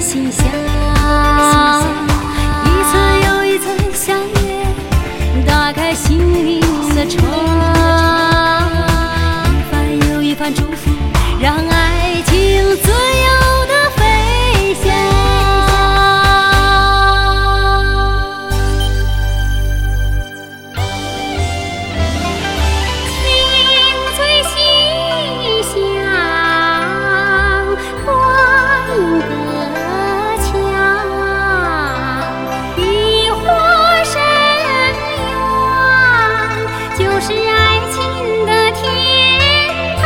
馨香，一层又一层相约，打开心灵的窗，一番又一番祝福，让爱情自由地飞翔。情最馨香，欢迎歌腔，渔火生源，就是爱情的天堂。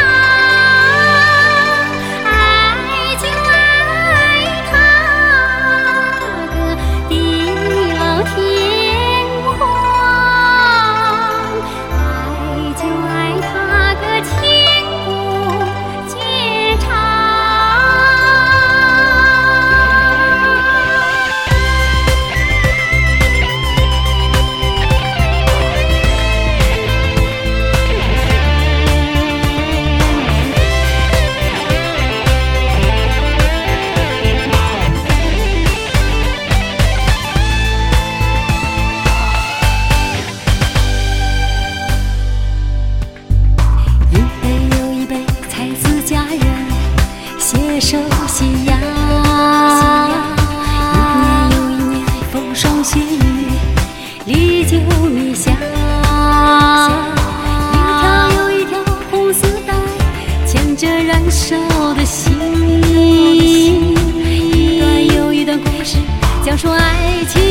爱就爱它个地老天荒，爱就爱它个千古绝唱。一杯又一杯，才子佳人携手夕阳。一年又一年，风霜雪雨，历久弥香。一条又一条红丝带，牵着燃烧的心。一段又一段故事，讲述爱情。